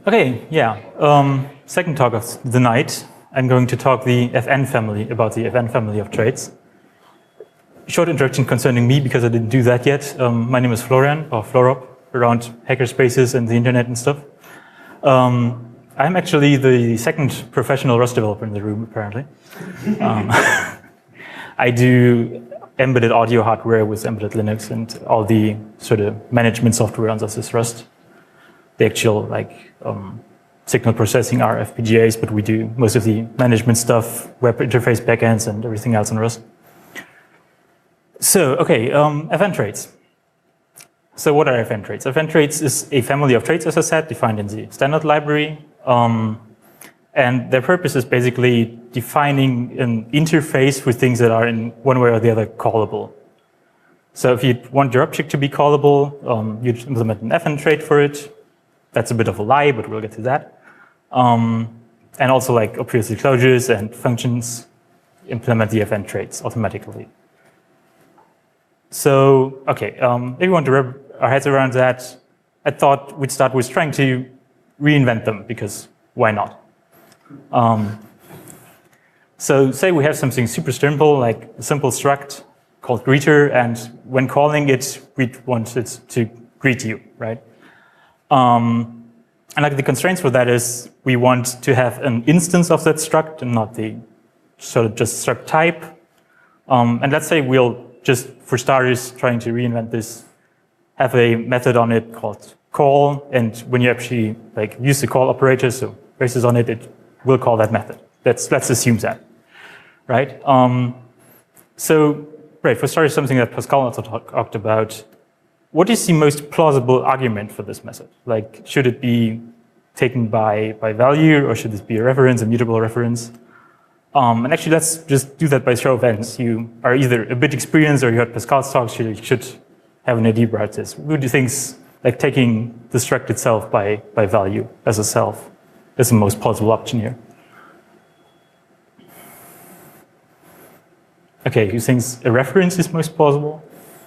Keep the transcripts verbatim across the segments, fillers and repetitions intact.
Okay, yeah. Um, second talk of the night. I'm going to talk the F N family, about the F N family of traits. Short introduction concerning me, because I didn't do that yet. Um, my name is Florian, or Florop, around hackerspaces and the internet and stuff. Um, I'm actually the second professional Rust developer in the room, apparently. Um, I do embedded audio hardware with embedded Linux and all the sort of management software on this Rust. The actual like um, signal processing are F P G As, but we do most of the management stuff, web interface backends, and everything else in Rust. So, okay, um, F N traits. So what are F N traits? F N traits is a family of traits, as I said, defined in the standard library. Um, and their purpose is basically defining an interface for things that are in one way or the other callable. So if you want your object to be callable, um, you'd implement an F N trait for it. That's a bit of a lie, but we'll get to that. Um, and also like obviously closures and functions implement the F N traits automatically. So, okay, um, if we want to wrap our heads around that, I thought we'd start with trying to reinvent them, because why not? Um, so say we have something super simple, like a simple struct called greeter, and when calling it, we want it to greet you, right? Um, and like the constraints for that is we want to have an instance of that struct and not the sort of just struct type. Um, and let's say we'll just, for starters, trying to reinvent this, have a method on it called call, and when you actually like use the call operator, so braces on it, it will call that method. Let's let's assume that, right? Um, so, right, for starters, something that Pascal also talked about. What is the most plausible argument for this method? Like, should it be taken by, by value, or should this be a reference, a mutable reference? Um, and actually, let's just do that by show of hands. You are either a bit experienced, or you heard Pascal's talk, so you should have an idea about this. Who do you think's like taking the struct itself by, by value as a self is the most plausible option here? Okay, who thinks a reference is most plausible?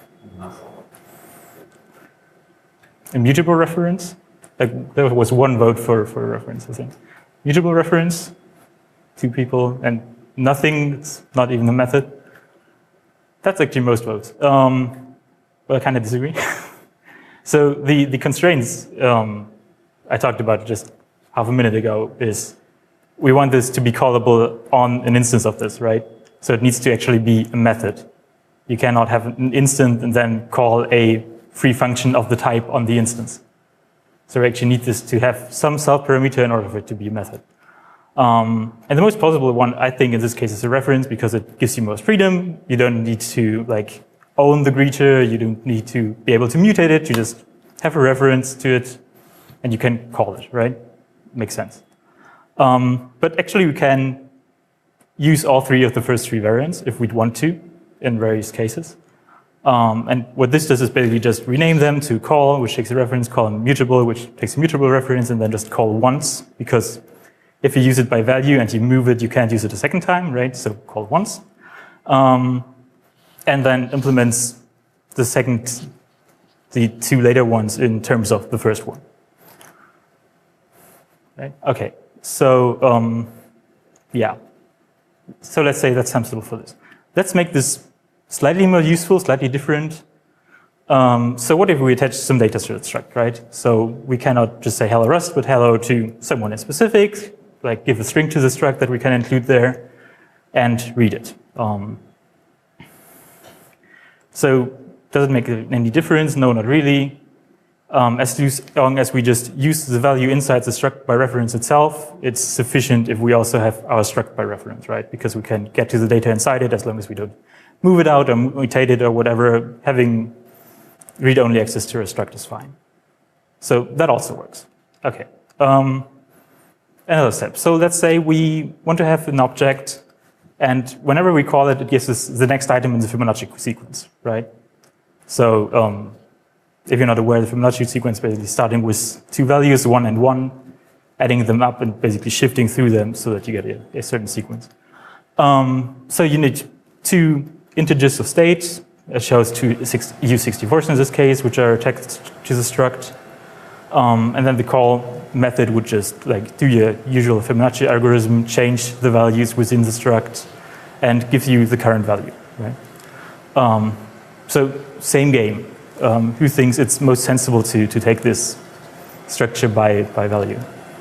A mutable reference? Like, there was one vote for, for a reference, I think. Mutable reference, two people, and nothing, it's not even a method. That's actually most votes. Um, well, I kind of disagree. So the, the constraints um, I talked about just half a minute ago is we want this to be callable on an instance of this, right? So it needs to actually be a method. You cannot have an instant and then call a free function of the type on the instance. So we actually need this to have some self-parameter in order for it to be a method. Um, and the most plausible one, I think, in this case is a reference, because it gives you most freedom. You don't need to like own the greeter. You don't need to be able to mutate it. You just have a reference to it, and you can call it, right? Makes sense. Um, but actually, we can use all three of the first three variants if we'd want to in various cases. Um, and what this does is basically just rename them to call, which takes a reference, call mutable, which takes a mutable reference, and then just call once, because if you use it by value and you move it, you can't use it a second time, right? So call once. Um, and then implements the second, the two later ones in terms of the first one. Right? Okay, so um, yeah. So let's say that's sensible for this. Let's make this slightly more useful, slightly different. Um, so what if we attach some data to the struct, right? So we cannot just say hello Rust, but hello to someone in specific, like give a string to the struct that we can include there, and read it. Um, so does it make any difference? No, not really. Um, as long as we just use the value inside the struct by reference itself, it's sufficient if we also have our struct by reference, right? Because we can get to the data inside it as long as we don't move it out or mutate it or whatever. Having read-only access to a struct is fine. So that also works. Okay. Um, another step. So let's say we want to have an object, and whenever we call it, it gives us the next item in the Fibonacci sequence, right? So um, if you're not aware, the Fibonacci sequence basically starting with two values, one and one, adding them up and basically shifting through them so that you get a, a certain sequence. Um, so you need two integers of state. It shows two E U sixty-fours in this case, which are attached to the struct. Um, and then the call method would just like do your usual Fibonacci algorithm, change the values within the struct, and give you the current value, right? Um, so same game. Um, who thinks it's most sensible to, to take this structure by, by value?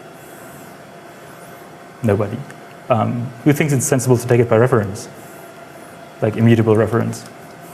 Nobody. Um, who thinks it's sensible to take it by reference? Like immutable reference?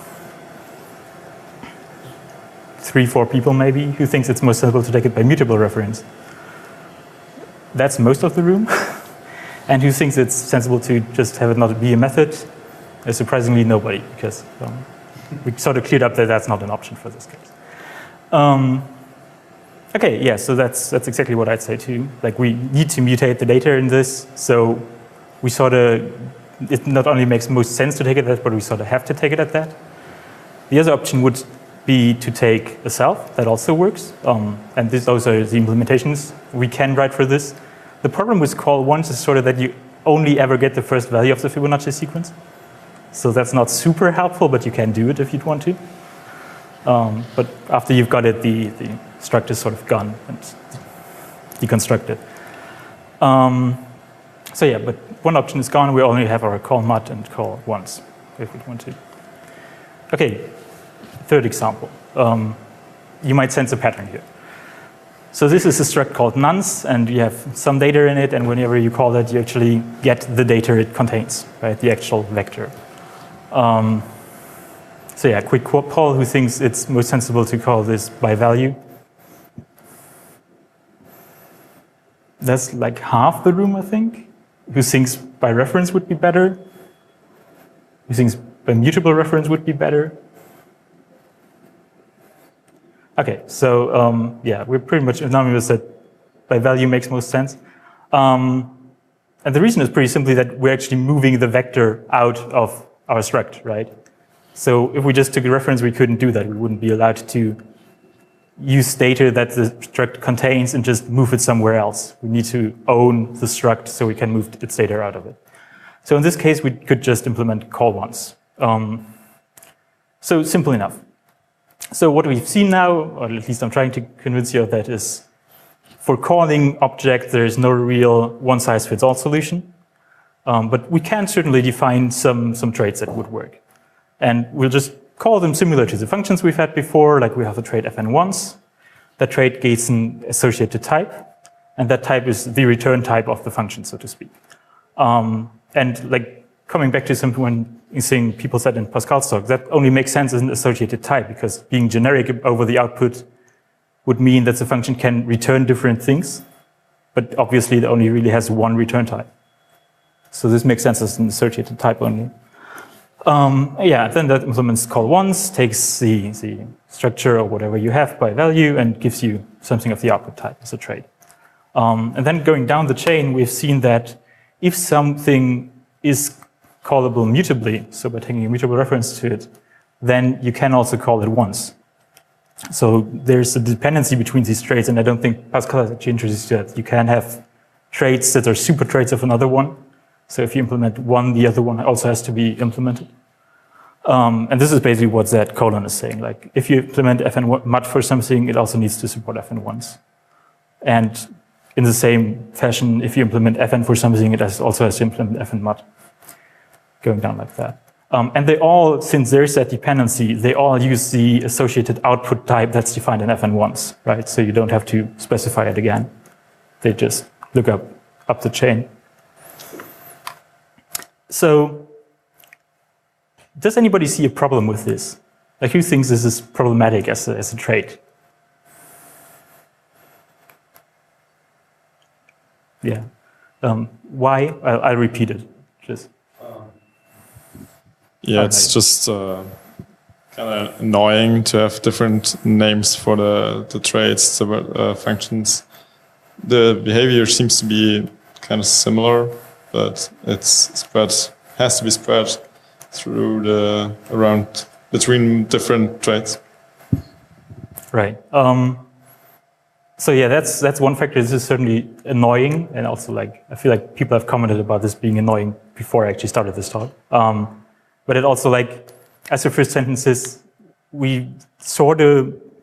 Three, four people maybe. Who thinks it's most sensible to take it by mutable reference? That's most of the room. And who thinks it's sensible to just have it not be a method? Uh, surprisingly, nobody, because um, we sort of cleared up that that's not an option for this case. Um, okay, yeah, so that's that's exactly what I'd say too. Like we need to mutate the data in this, so we sort of, it not only makes most sense to take it at that, but we sort of have to take it at that. The other option would be to take a self, that also works. Um, and this, those are the implementations we can write for this. The problem with call once is sort of that you only ever get the first value of the Fibonacci sequence. So that's not super helpful, but you can do it if you'd want to. Um, but after you've got it, the, the struct is sort of gone and deconstructed. Um, so yeah, but one option is gone. We only have our call mut and call once if we want to. Okay, third example. Um, you might sense a pattern here. So this is a struct called nonce, and you have some data in it, and whenever you call it, you actually get the data it contains, right? The actual vector. Um, so yeah, quick poll, who thinks it's most sensible to call this by value? That's like half the room, I think. Who thinks by reference would be better? Who thinks by mutable reference would be better? Okay, so um, yeah, we're pretty much unanimous that by value makes most sense. Um, and the reason is pretty simply that we're actually moving the vector out of our struct, right? So if we just took a reference, we couldn't do that. We wouldn't be allowed to use data that the struct contains and just move it somewhere else. We need to own the struct so we can move its data out of it. So in this case, we could just implement call once. Um, so simple enough. So what we've seen now, or at least I'm trying to convince you of that, is for calling objects, there is no real one-size-fits-all solution. Um, but we can certainly define some, some traits that would work. And we'll just call them similar to the functions we've had before, like we have the trait f n once. That trait gets an associated type, and that type is the return type of the function, so to speak. Um, and like coming back to something when saying people said in Pascal's talk, that only makes sense as an associated type, because being generic over the output would mean that the function can return different things, but obviously it only really has one return type. So this makes sense as an associated type only. Um, yeah, then that implements call once, takes the, the structure or whatever you have by value and gives you something of the output type as a trait. Um, and then going down the chain, we've seen that if something is callable mutably, so by taking a mutable reference to it, then you can also call it once. So there's a dependency between these traits, and I don't think Pascal has actually introduced that. You can have traits that are super traits of another one. So if you implement one, the other one also has to be implemented. Um, and this is basically what that colon is saying. Like if you implement f n mut for something, it also needs to support f n once. And in the same fashion, if you implement fn for something, it also has to implement fn mut. Going down like that. Um, and they all, since there's that dependency, they all use the associated output type that's defined in f n once, right? So you don't have to specify it again. They just look up, up the chain. So, does anybody see a problem with this? Like, who thinks this is problematic as a, as a trait? Yeah. Um, why? I'll, I'll repeat it. Just. Yeah, it's just uh, kind of annoying to have different names for the, the traits, the uh, functions. The behavior seems to be kind of similar, but it's spread, has to be spread through the, around, between different traits. Right. Um, so yeah, that's, that's one factor. This is certainly annoying, and also like, I feel like people have commented about this being annoying before I actually started this talk. Um, But it also, like, as the first sentence is, we sort of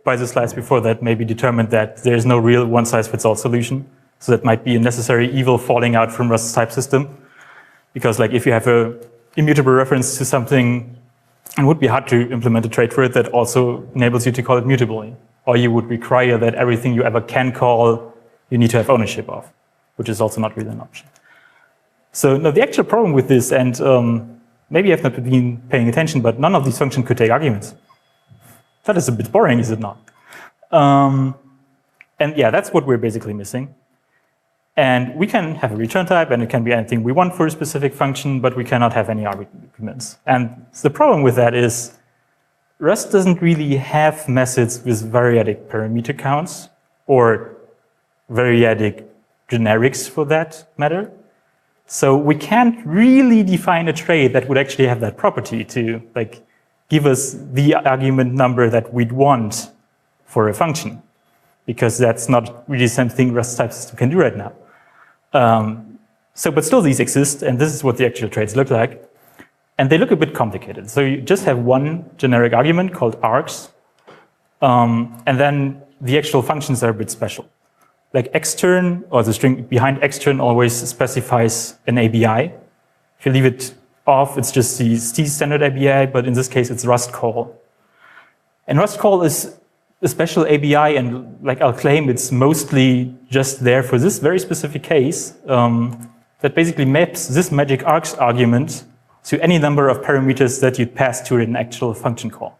by the slides before that, maybe determined that there is no real one-size-fits-all solution. So that might be a necessary evil falling out from Rust's type system. Because like if you have a immutable reference to something, it would be hard to implement a trait for it that also enables you to call it mutably. Or you would require that everything you ever can call, you need to have ownership of, which is also not really an option. So no, the actual problem with this, and um, maybe I've not been paying attention, but none of these functions could take arguments. That is a bit boring, is it not? Um, and yeah, that's what we're basically missing. And we can have a return type, and it can be anything we want for a specific function, but we cannot have any arguments. And the problem with that is Rust doesn't really have methods with variadic parameter counts or variadic generics for that matter. So we can't really define a trait that would actually have that property to like give us the argument number that we'd want for a function, because that's not really something Rust type system can do right now. Um, so, but still these exist, and this is what the actual traits look like. And they look a bit complicated. So you just have one generic argument called args, um, and then the actual functions are a bit special. Like extern, or the string behind extern always specifies an A B I. If you leave it off, it's just the standard A B I, but in this case, it's Rust call. And Rust call is a special A B I, and like I'll claim, it's mostly just there for this very specific case um, that basically maps this magic args argument to any number of parameters that you'd pass to an actual function call.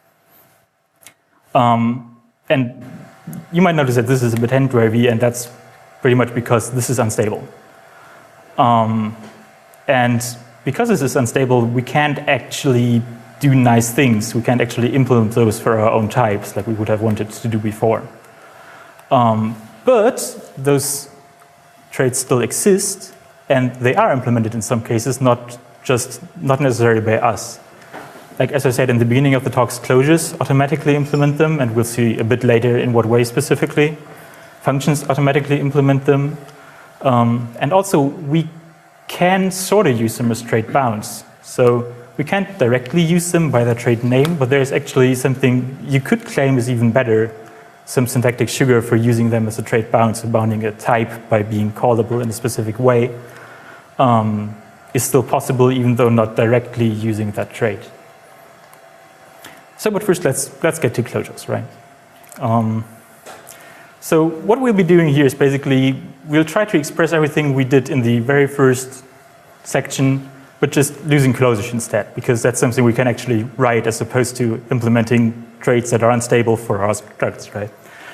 Um, and you might notice that this is a bit hand-wavy, and that's pretty much because this is unstable. Um, and because this is unstable, we can't actually do nice things. We can't actually implement those for our own types like we would have wanted to do before. Um, but those traits still exist, and they are implemented in some cases, not just not necessarily by us. Like as I said in the beginning of the talks, closures automatically implement them, and we'll see a bit later in what way specifically. Functions automatically implement them. Um, and also, we can sort of use them as trait bounds. So we can't directly use them by their trait name, but there's actually something you could claim is even better, some syntactic sugar for using them as a trait bound, so bounding a type by being callable in a specific way um, is still possible, even though not directly using that trait. So, but first, let's let's get to closures, right? Um, so, what we'll be doing here is basically we'll try to express everything we did in the very first section, but just using closures instead, because that's something we can actually write as opposed to implementing traits that are unstable for our structs, right?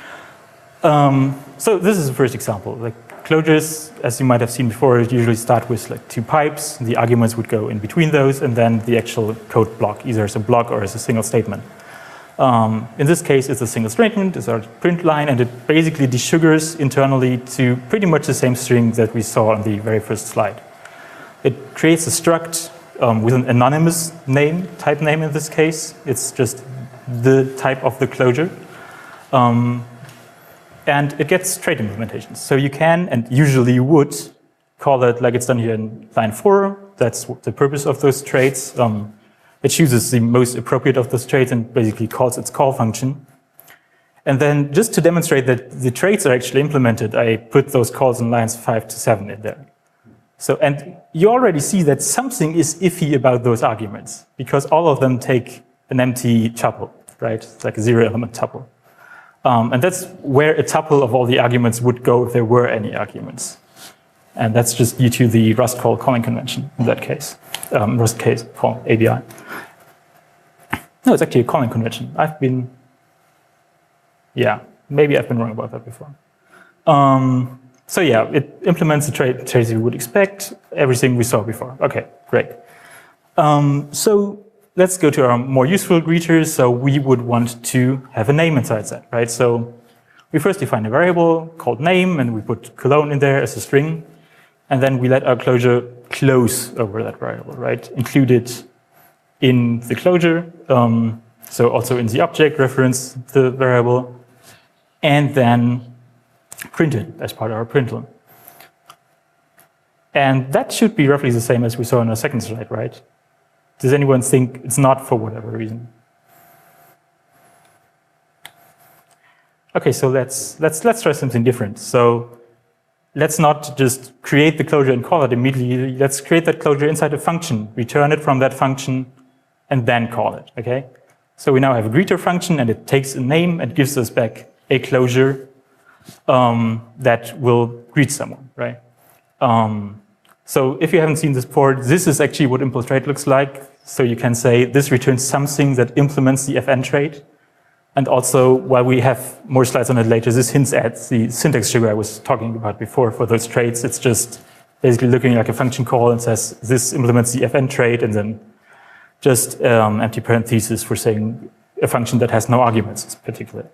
Um, so, this is the first example. Like closures, as you might have seen before, usually start with like two pipes. The arguments would go in between those, and then the actual code block, either as a block or as a single statement. Um, in this case, it's a single statement, it's our print line, and it basically desugars internally to pretty much the same string that we saw on the very first slide. It creates a struct um, with an anonymous name, type name in this case. It's just the type of the closure. Um, And it gets trait implementations. So you can, and usually you would, call it like it's done here in line four. That's the purpose of those traits. Um, it chooses the most appropriate of those traits and basically calls its call function. And then just to demonstrate that the traits are actually implemented, I put those calls in lines five to seven in there. So, and you already see that something is iffy about those arguments, because all of them take an empty tuple, right? It's like a zero element tuple. Um, and that's where a tuple of all the arguments would go if there were any arguments. And that's just due to the Rust call calling convention in that case. Um, Rust case call A B I. No, it's actually a calling convention. I've been, yeah, maybe I've been wrong about that before. Um, so yeah, it implements the trait traits you would expect, everything we saw before. Okay, great. Um, so let's go to our more useful greeters. So we would want to have a name inside that, right? So we first define a variable called name, and we put cologne in there as a string. And then we let our closure close over that variable, right? Include it in the closure. Um, so also in the object reference the variable. And then print it as part of our println. And that should be roughly the same as we saw in our second slide, right? Does anyone think it's not for whatever reason? Okay, so let's let's let's try something different. So let's not just create the closure and call it immediately. Let's create that closure inside a function, return it from that function, and then call it. Okay. So we now have a greeter function, and it takes a name and gives us back a closure um, that will greet someone, right? Um, so if you haven't seen this before, this is actually what impl trait looks like. So you can say this returns something that implements the fn trait. And also, while we have more slides on it later, this hints at the syntax sugar I was talking about before for those traits. It's just basically looking like a function call and says this implements the fn trait, and then just um, empty parentheses for saying a function that has no arguments in particular.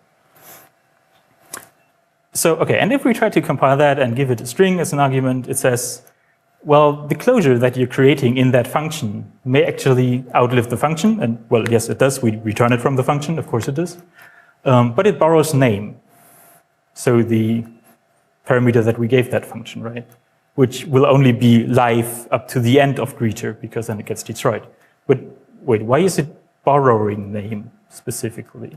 So, okay, and if we try to compile that and give it a string as an argument, it says, well, the closure that you're creating in that function may actually outlive the function. And, well, yes, it does. We return it from the function. Of course it does. Um, but it borrows name. So the parameter that we gave that function, right? Which will only be live up to the end of greeter, because then it gets destroyed. But wait, why is it borrowing name specifically?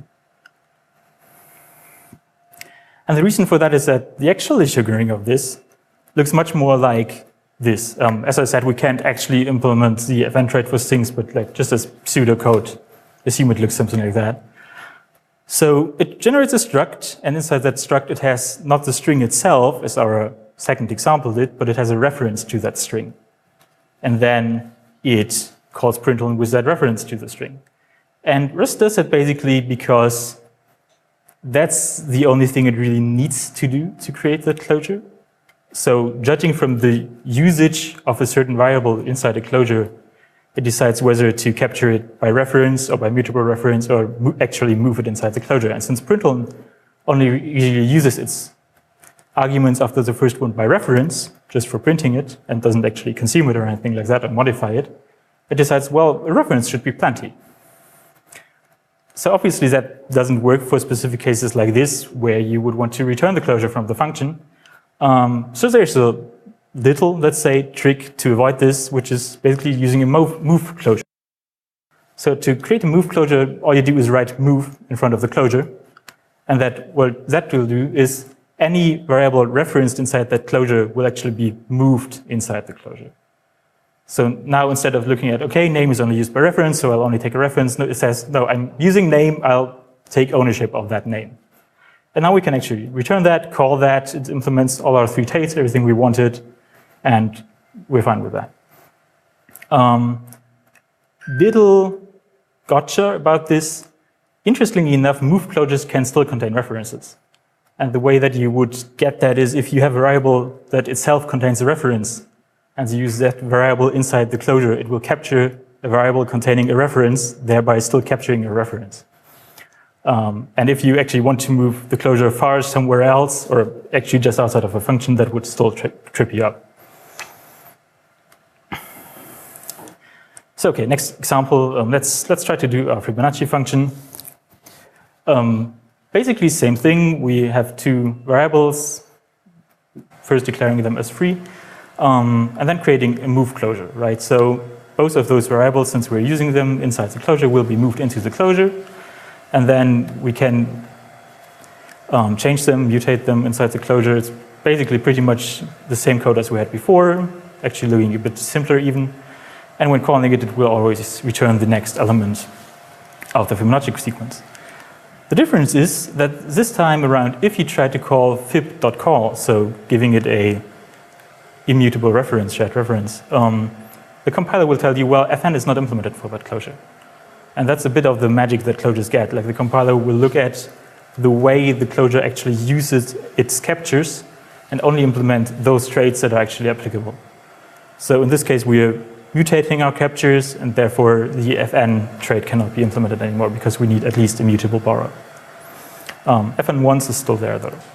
And the reason for that is that the actual sugaring of this looks much more like this. Um, as I said, we can't actually implement the fn trait for things, but like just as pseudocode, assume it looks something like that. So it generates a struct, and inside that struct it has not the string itself, as our second example did, but it has a reference to that string. And then it calls println with that reference to the string. And Rust does that basically because that's the only thing it really needs to do to create that closure. So judging from the usage of a certain variable inside a closure, it decides whether to capture it by reference or by mutable reference or mo actually move it inside the closure. And since println only usually uses its arguments after the first one by reference, just for printing it, and doesn't actually consume it or anything like that or modify it, it decides, well, a reference should be plenty. So obviously that doesn't work for specific cases like this, where you would want to return the closure from the function. Um, so there's a little, let's say, trick to avoid this, which is basically using a move, move closure. So to create a move closure, all you do is write move in front of the closure. And that what that will do is any variable referenced inside that closure will actually be moved inside the closure. So now instead of looking at, okay, name is only used by reference, so I'll only take a reference, no, it says, no, I'm using name, I'll take ownership of that name. And now we can actually return that, call that, it implements all our three traits, everything we wanted, and we're fine with that. Um, little gotcha about this, interestingly enough, move closures can still contain references. And the way that you would get that is if you have a variable that itself contains a reference, and you use that variable inside the closure, it will capture a variable containing a reference, thereby still capturing a reference. Um, and if you actually want to move the closure far somewhere else, or actually just outside of a function, that would still tri trip you up. So, okay, next example, um, let's, let's try to do a Fibonacci function. Um, basically, same thing. We have two variables, first declaring them as free, um, and then creating a move closure, right? So both of those variables, since we're using them inside the closure, will be moved into the closure. And then we can um, change them, mutate them inside the closure. It's basically pretty much the same code as we had before, actually looking a bit simpler even. And when calling it, it will always return the next element of the Fibonacci sequence. The difference is that this time around, if you try to call fib.call, so giving it a immutable reference, shared reference, um, the compiler will tell you, well, fn is not implemented for that closure. And that's a bit of the magic that closures get. Like the compiler will look at the way the closure actually uses its captures and only implement those traits that are actually applicable. So in this case, we are mutating our captures, and therefore the fn trait cannot be implemented anymore because we need at least a mutable borrow. Um, fn once is still there though.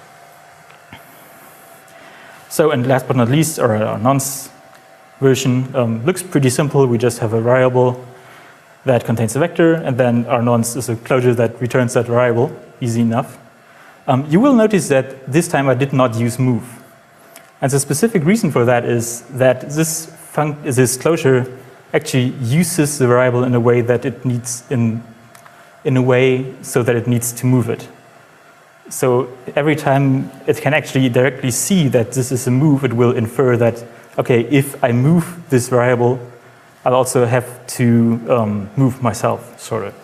So, and last but not least, our, our nonce version um, looks pretty simple. We just have a variable that contains a vector, and then our nonce is a closure that returns that variable, easy enough. Um, you will notice that this time I did not use move. And the specific reason for that is that this, func this closure actually uses the variable in a way that it needs, in, in a way so that it needs to move it. So every time it can actually directly see that this is a move, it will infer that, okay, if I move this variable, I'll also have to um, move myself, sort of.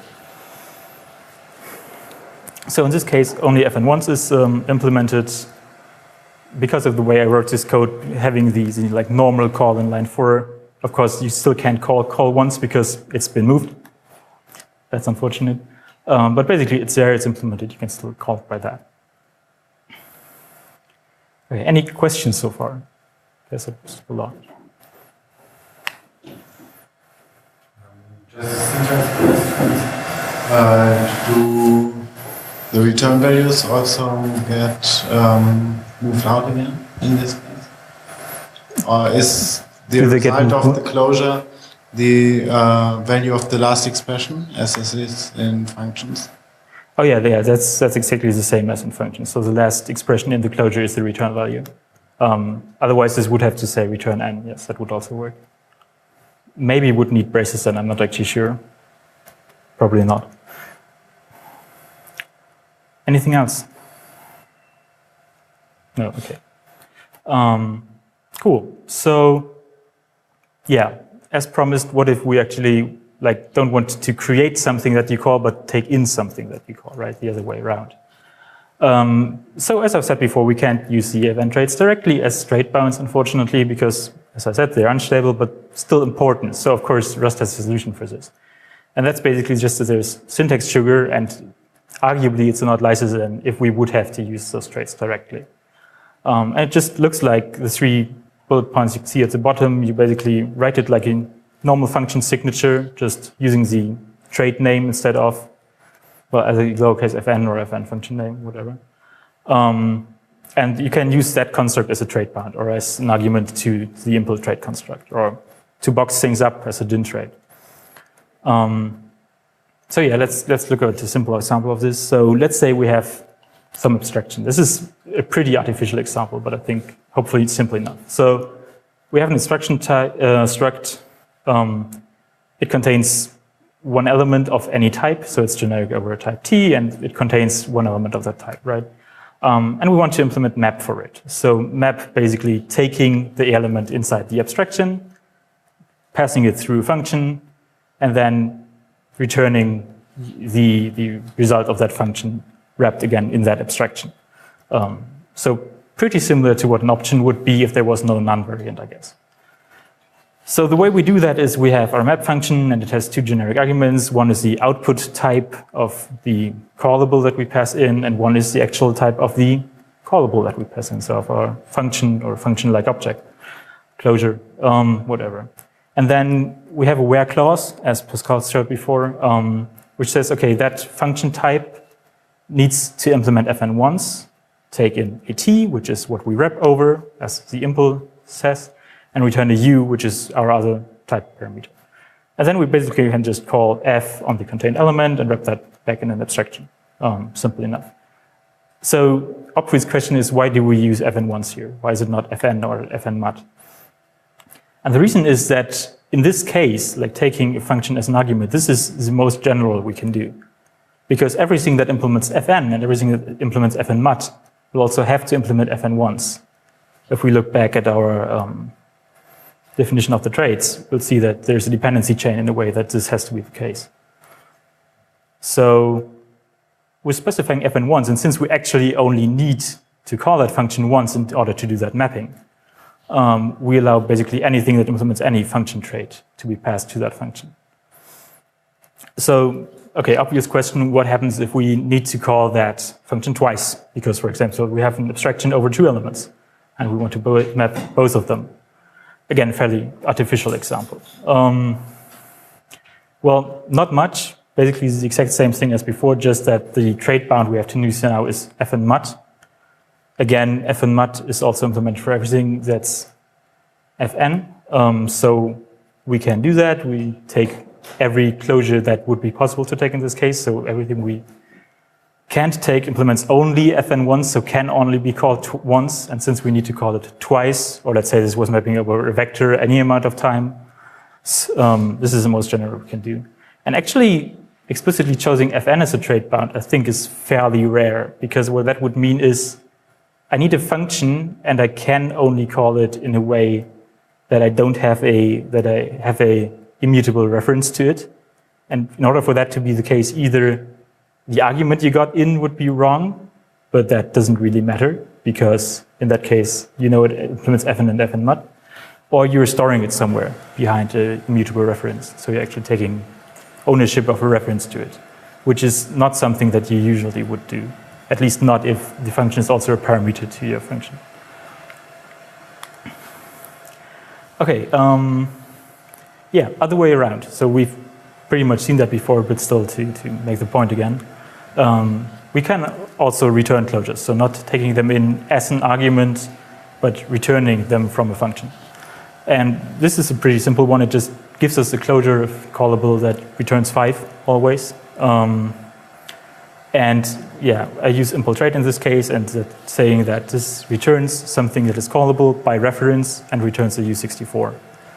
So in this case, only f n once is um, implemented. Because of the way I wrote this code, having the, the like normal call in line four, of course, you still can't call call once because it's been moved. That's unfortunate. Um, but basically, it's there, it's implemented. You can still call it by that. Okay, any questions so far? There's a, a lot. Just syntax questions. Uh, do the return values also get um, moved out again in this case? Or is the Do they get result moved? of the closure the uh, value of the last expression as it is in functions? Oh yeah, yeah, that's that's exactly the same as in functions. So the last expression in the closure is the return value. Um, otherwise, this would have to say return n. Yes, that would also work. Maybe would need braces then. I'm not actually sure. Probably not. Anything else? No. Okay. Um, cool. So yeah, as promised, what if we actually like don't want to create something that you call, but take in something that you call, right? The other way around. Um, so as I've said before, we can't use the event traits directly as straight bounds, unfortunately, because, as I said, they're unstable, but still important. So of course, Rust has a solution for this. And that's basically just that there's syntax sugar, and arguably it's not licensed if we would have to use those traits directly. Um, and it just looks like the three bullet points you see at the bottom. You basically write it like a normal function signature, just using the trait name instead of, well, as a lowercase fn or fn function name, whatever. Um, and you can use that construct as a trait bound or as an argument to the impl trait construct, or to box things up as a din trait. Um, so yeah, let's let's look at a simple example of this. So let's say we have some abstraction. This is a pretty artificial example, but I think hopefully it's simple enough. So we have an instruction type, uh, struct. Um, it contains one element of any type, so it's generic over a type T, and it contains one element of that type, right? Um, and we want to implement map for it. So map basically taking the element inside the abstraction, passing it through a function, and then returning the, the result of that function wrapped again in that abstraction. Um, so pretty similar to what an option would be if there was no none variant, I guess. So the way we do that is we have our map function, and it has two generic arguments. One is the output type of the callable that we pass in, and one is the actual type of the callable that we pass in, so of our function or function-like object, closure, um, whatever. And then we have a where clause, as Pascal showed before, um, which says, okay, that function type needs to implement fn once, take in a t, which is what we wrap over, as the impl says, and return a u, which is our other type parameter. And then we basically can just call f on the contained element and wrap that back in an abstraction. Um, simple enough. So obvious question is, why do we use fn once here? Why is it not fn or fn mut? And the reason is that in this case, like taking a function as an argument, this is the most general we can do. Because everything that implements fn and everything that implements fn mut will also have to implement fn once. If we look back at our um, definition of the traits, we'll see that there's a dependency chain in a way that this has to be the case. So we're specifying fn once, and since we actually only need to call that function once in order to do that mapping, um, we allow basically anything that implements any function trait to be passed to that function. So, okay, obvious question, what happens if we need to call that function twice? Because, for example, we have an abstraction over two elements, and we want to bo- map both of them. Again, fairly artificial example. Um, well, not much. Basically, it's the exact same thing as before, just that the trait bound we have to use now is fn mut. Again, fn mut is also implemented for everything that's fn. Um, so we can do that. We take every closure that would be possible to take in this case. So everything we can't take implements only fn once, so can only be called once. And since we need to call it twice, or let's say this was mapping over a vector any amount of time, um, this is the most general we can do. And actually, explicitly choosing fn as a trait bound, I think is fairly rare, because what that would mean is I need a function and I can only call it in a way that I don't have a, that I have a immutable reference to it. And in order for that to be the case, either the argument you got in would be wrong, but that doesn't really matter, because in that case, you know it implements fn and fn mod, or you're storing it somewhere behind an immutable reference. So you're actually taking ownership of a reference to it, which is not something that you usually would do, at least not if the function is also a parameter to your function. Okay, um, yeah, other way around. So we've pretty much seen that before, but still to, to make the point again. Um, we can also return closures, so not taking them in as an argument, but returning them from a function. And this is a pretty simple one. It just gives us a closure callable that returns five always. Um, and yeah, I use impl_trait in this case, and that saying that this returns something that is callable by reference and returns a U sixty-four.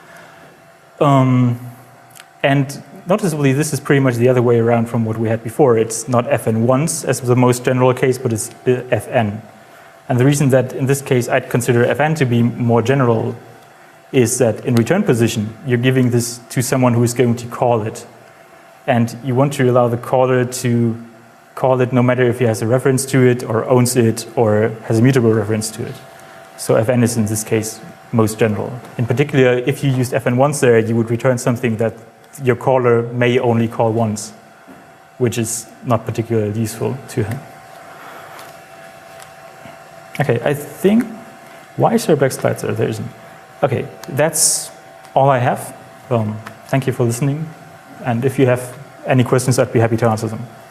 Um, and noticeably, this is pretty much the other way around from what we had before. It's not fn once as the most general case, but it's fn. And the reason that in this case I'd consider fn to be more general is that in return position, you're giving this to someone who is going to call it. And you want to allow the caller to call it no matter if he has a reference to it or owns it or has a mutable reference to it. So fn is in this case most general. In particular, if you used fn once there, you would return something that your caller may only call once, which is not particularly useful to him. Okay, I think, why is there a backslash there? There isn't. Okay, that's all I have. Um, thank you for listening. And if you have any questions, I'd be happy to answer them.